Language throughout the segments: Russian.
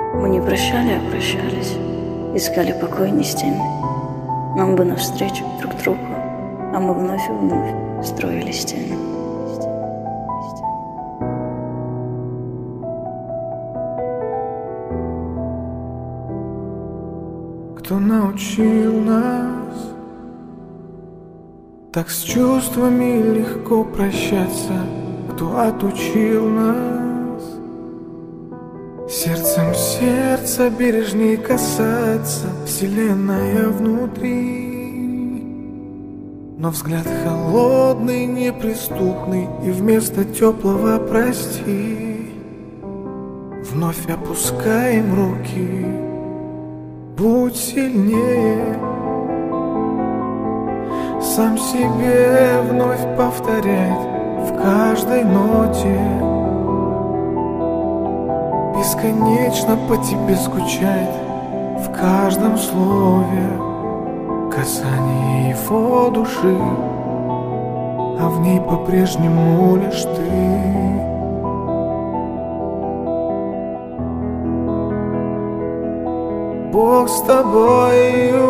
Мы не прощали, а прощались, искали покой не с теми. Нам бы навстречу друг другу, а мы вновь и вновь строили стены. Кто научил нас так с чувствами легко прощаться? Кто отучил нас сердцем сердца бережней касаться? Вселенная внутри, но взгляд холодный, неприступный, и вместо теплого прости вновь опускаем руки. Будь сильнее, сам себе вновь повторяет в каждой ноте. Бесконечно по тебе скучает в каждом слове. Касание его души, а в ней по-прежнему лишь ты. Бог с тобою.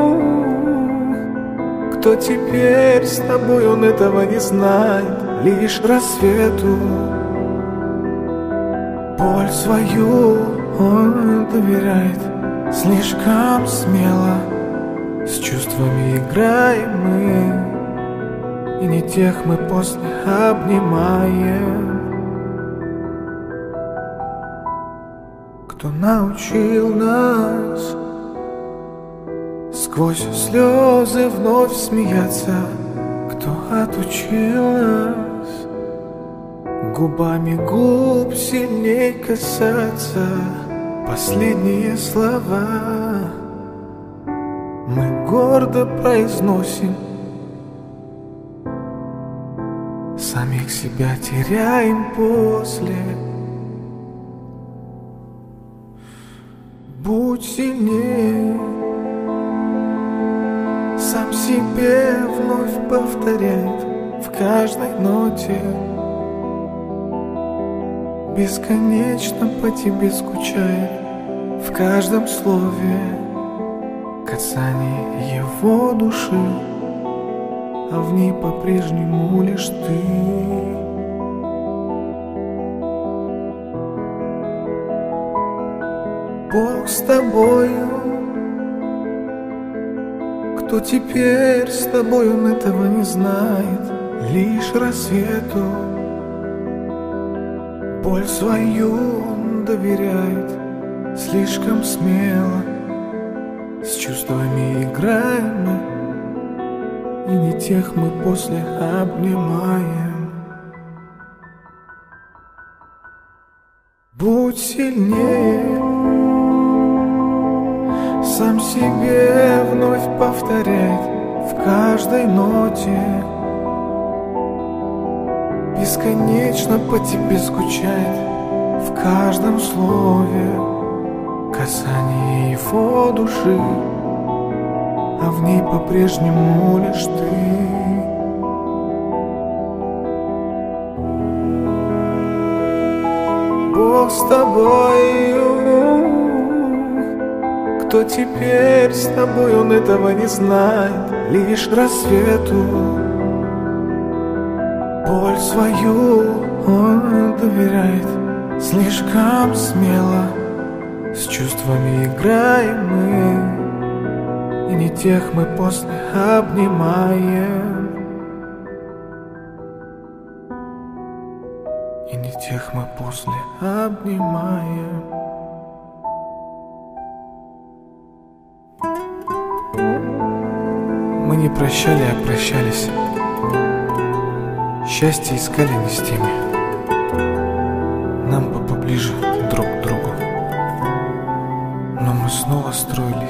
Кто теперь с тобой, он этого не знает. Лишь рассвету боль свою он доверяет. Слишком смело с чувствами играем мы, и не тех мы после обнимаем. Кто научил нас сквозь слезы вновь смеяться? Кто отучил нас губами губ сильней касаться? Последние слова мы гордо произносим, самих себя теряем после. Будь сильнее, сам себе вновь повторяет в каждой ноте. Бесконечно по тебе скучает в каждом слове. Касание его души, а в ней по-прежнему лишь ты. Бог с тобою. Кто теперь с тобой, он этого не знает. Лишь рассвету боль свою он доверяет. Слишком смело с чувствами играем мы, и не тех мы после обнимаем. Будь сильнее, сам себе вновь повторяет в каждой ноте. Бесконечно по тебе скучает в каждом слове. Касание его души, а в ней по-прежнему лишь ты. Бог с тобою. Кто теперь с тобой, он этого не знает. Лишь рассвету боль свою он доверяет. Слишком смело с чувствами играем мы, и не тех мы после обнимаем. И не тех мы после обнимаем. Мы не прощали, а прощались. Счастье искали не с теми. Нам бы поближе друг к другу, но мы снова строили